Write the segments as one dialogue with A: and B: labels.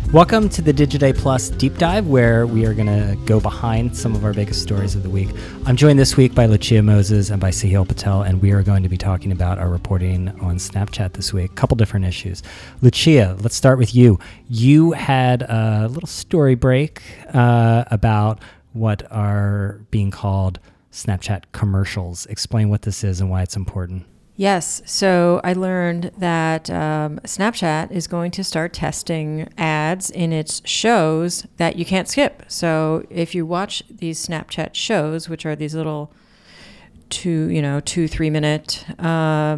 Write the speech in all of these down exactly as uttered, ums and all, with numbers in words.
A: Welcome to the Digiday Plus Deep Dive, where we are going to go behind some of our biggest stories of the week. I'm joined this week by Lucia Moses and by Sahil Patel, and we are going to be talking about our reporting on Snapchat this week. A couple different issues. Lucia, let's start with you. You had a little story break uh, about what are being called Snapchat commercials. Explain what this is and why it's important.
B: Yes. So I learned that um, Snapchat is going to start testing ads in its shows that you can't skip. So if you watch these Snapchat shows, which are these little two, you know, two, three minute uh,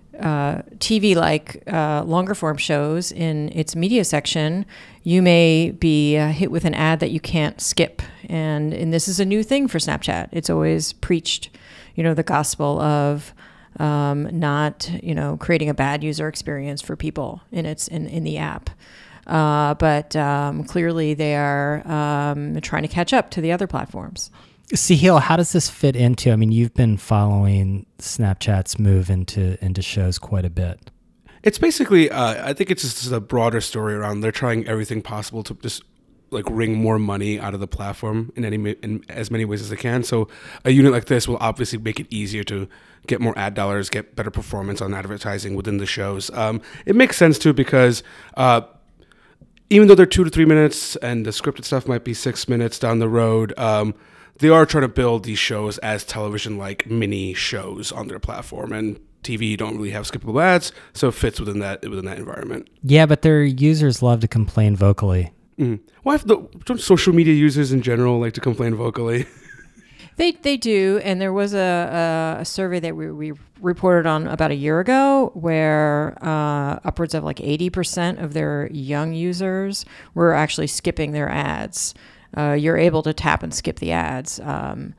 B: uh, T V-like uh, longer form shows in its media section, you may be uh, hit with an ad that you can't skip. And, and this is a new thing for Snapchat. It's always preached, you know, the gospel of Um, not, you know, creating a bad user experience for people in its in, in the app. Uh, but um, clearly they are um, trying to catch up to the other platforms.
A: Sahil, how does this fit into, I mean, you've been following Snapchat's move into, into shows quite a bit.
C: It's basically, uh, I think it's just a broader story around they're trying everything possible to just like wring more money out of the platform in any in as many ways as they can. So a unit like this will obviously make it easier to get more ad dollars, get better performance on advertising within the shows. Um, it makes sense too because uh, even though they're two to three minutes and the scripted stuff might be six minutes down the road, um, they are trying to build these shows as television-like mini shows on their platform. And T V, you don't really have skippable ads, so it fits within that within that environment.
A: Yeah, but their users love to complain vocally.
C: Mm. Well, if the, don't social media users in general like to complain vocally?
B: They they do, and there was a, a, a survey that we, we reported on about a year ago where uh, upwards of like eighty percent of their young users were actually skipping their ads. Uh, you're able to tap and skip the ads. Um,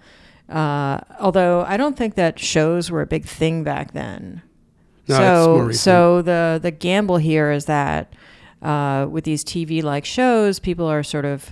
B: uh, although I don't think that shows were a big thing back then.
C: No,
B: so
C: it's more recent.
B: so the, the gamble here is that uh, with these T V-like shows, people are sort of,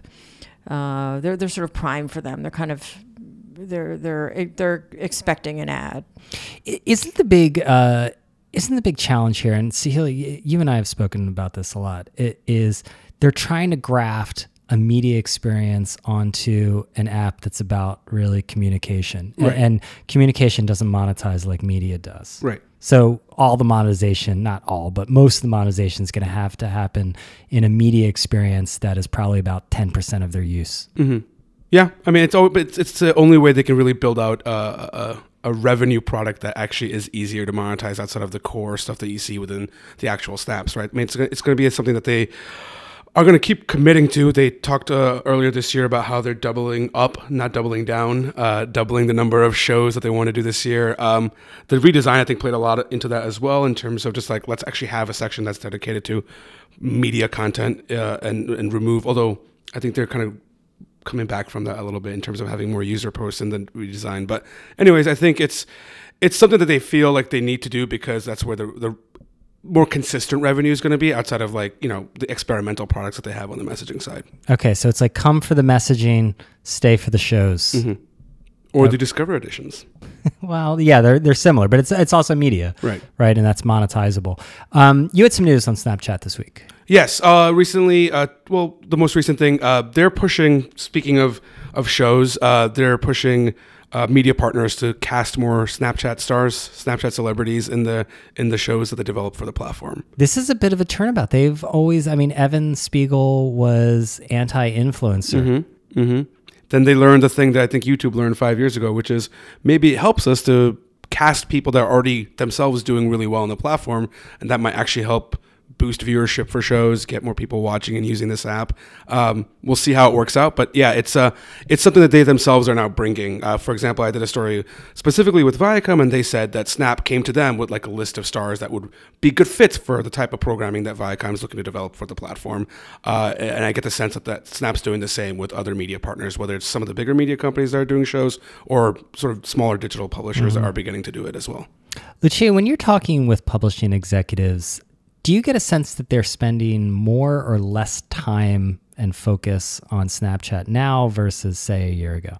B: uh, they're they're sort of primed for them. They're kind of They're they're they're expecting an ad.
A: Isn't the big uh, isn't the big challenge here? And Sahil, you and I have spoken about this a lot. It is they're trying to graft a media experience onto an app that's about really communication,
C: right.
A: and, and communication doesn't monetize like media does.
C: Right.
A: So all the monetization, not all, but most of the monetization is going to have to happen in a media experience that is probably about ten percent of their use.
C: Mm-hmm. Yeah, I mean, it's it's it's the only way they can really build out uh, a a revenue product that actually is easier to monetize outside of the core stuff that you see within the actual snaps, right? I mean, it's it's going to be something that they are going to keep committing to. They talked uh, earlier this year about how they're doubling up, not doubling down, uh, doubling the number of shows that they want to do this year. Um, the redesign, I think, played a lot into that as well in terms of just like, let's actually have a section that's dedicated to media content uh, and, and remove, although I think they're kind of coming back from that a little bit in terms of having more user posts and then redesign. But anyways, I think it's it's something that they feel like they need to do because that's where the, the more consistent revenue is going to be outside of like, you know, the experimental products that they have on the messaging side.
A: Okay, so it's like come for the messaging, stay for the shows.
C: Mm-hmm. Or
A: Okay.
C: the Discover editions.
A: Well, yeah, they're they're similar, but it's it's also media,
C: Right.
A: Right, and that's monetizable. Um, you had some news on Snapchat this week.
C: Yes, uh, recently, uh, well, the most recent thing, uh, they're pushing, speaking of, of shows, uh, they're pushing uh, media partners to cast more Snapchat stars, Snapchat celebrities in the in the shows that they develop for the platform.
A: This is a bit of a turnabout. They've always, I mean, Evan Spiegel was anti-influencer.
C: Mm-hmm. Mm-hmm. Then they learned the thing that I think YouTube learned five years ago, which is maybe it helps us to cast people that are already themselves doing really well on the platform, and that might actually help boost viewership for shows, get more people watching and using this app. Um, we'll see how it works out. But yeah, it's uh, it's something that they themselves are now bringing. Uh, for example, I did a story specifically with Viacom, and they said that Snap came to them with like a list of stars that would be good fits for the type of programming that Viacom is looking to develop for the platform. Uh, and I get the sense that, that Snap's doing the same with other media partners, whether it's some of the bigger media companies that are doing shows or sort of smaller digital publishers mm-hmm. that are beginning to do it as well.
A: Lucia, when you're talking with publishing executives, do you get a sense that they're spending more or less time and focus on Snapchat now versus, say, a year ago?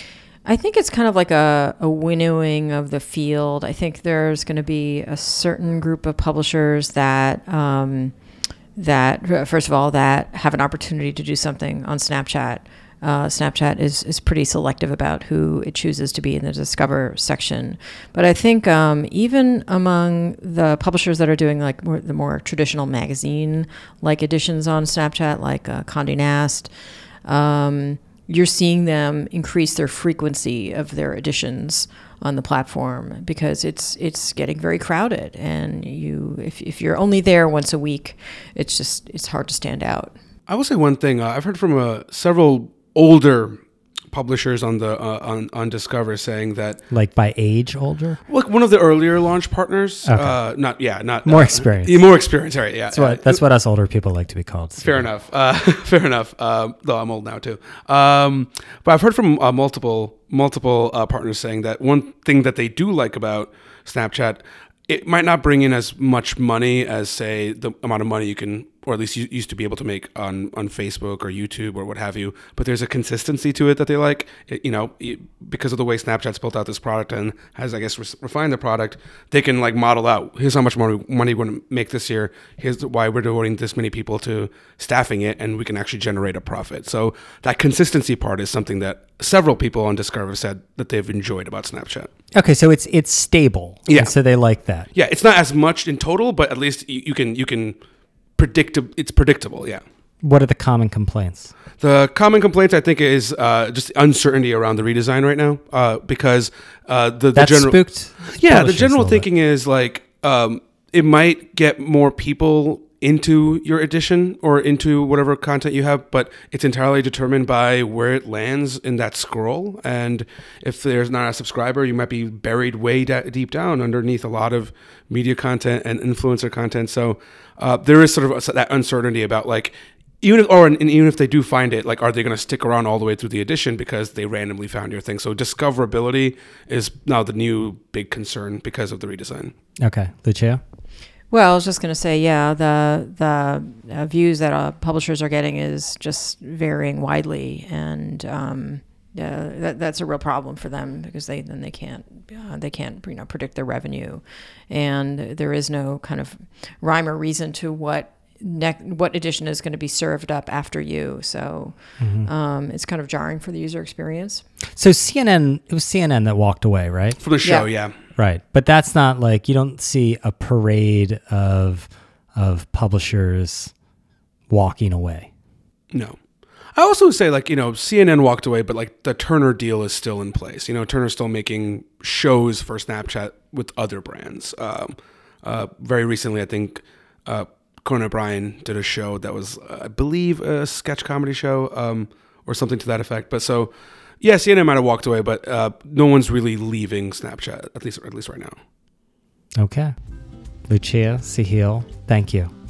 B: I think it's kind of like a, a winnowing of the field. I think there's going to be a certain group of publishers that um, that, first of all, that have an opportunity to do something on Snapchat. Uh, Snapchat is, is pretty selective about who it chooses to be in the Discover section. But I think um, even among the publishers that are doing like more, the more traditional magazine-like editions on Snapchat, like uh, Condé Nast, um, you're seeing them increase their frequency of their editions on the platform because it's it's getting very crowded. And you, if if you're only there once a week, it's just it's hard to stand out.
C: I will say one thing. Uh, I've heard from uh, several older publishers on the uh, on on Discover saying that,
A: like by age older,
C: like one of the earlier launch partners,
A: okay.
C: uh, not yeah, not
A: more
C: uh,
A: experience,
C: yeah, more experience, right? Yeah,
A: that's what
C: uh,
A: that's what us older people like to be called. So.
C: Fair enough, uh, fair enough. Um, though I'm old now too. Um, but I've heard from uh, multiple multiple uh, partners saying that one thing that they do like about Snapchat, it might not bring in as much money as, say, the amount of money you can, or at least you used to be able to make on, on Facebook or YouTube or what have you. But there's a consistency to it that they like. It, you know, it, because of the way Snapchat's built out this product and has, I guess, re- refined the product, they can like model out, here's how much more money we're going to make this year. Here's why we're devoting this many people to staffing it, and we can actually generate a profit. So that consistency part is something that several people on Discover said that they've enjoyed about Snapchat.
A: Okay, so it's it's stable.
C: Yeah.
A: And so they like that.
C: Yeah, it's not as much in total, but at least you, you can you can predict it's predictable. Yeah.
A: What are the common complaints?
C: The common complaints, I think, is uh, just uncertainty around the redesign right now, uh, because uh, the, the
A: that
C: general
A: spooked.
C: yeah the general
A: a
C: thinking
A: bit.
C: is like um, it might get more people into your edition or into whatever content you have, but it's entirely determined by where it lands in that scroll. And if there's not a subscriber, you might be buried way da- deep down underneath a lot of media content and influencer content. So uh, there is sort of a, that uncertainty about like, even if, or and even if they do find it, like, are they going to stick around all the way through the edition because they randomly found your thing? So discoverability is now the new big concern because of the redesign.
A: Okay, Lucia?
B: Well, I was just going to say, yeah, the the uh, views that uh, publishers are getting is just varying widely, and um, uh, that that's a real problem for them because they then they can't uh, they can't you know predict their revenue, and there is no kind of rhyme or reason to what ne- what edition is going to be served up after you. So mm-hmm. um, it's kind of jarring for the user experience.
A: So C N N, it was C N N that walked away, right?
C: From the show, yeah. yeah.
A: Right. But that's not like, you don't see a parade of of publishers walking away.
C: No. I also say, like, you know, C N N walked away, but like the Turner deal is still in place. You know, Turner's still making shows for Snapchat with other brands. Um, uh, very recently, I think uh, Conan O'Brien did a show that was, uh, I believe, a sketch comedy show um, or something to that effect. But so... yeah, C N N might have walked away, but uh, no one's really leaving Snapchat, at least at least right now.
A: Okay. Lucia, Sahil, thank you.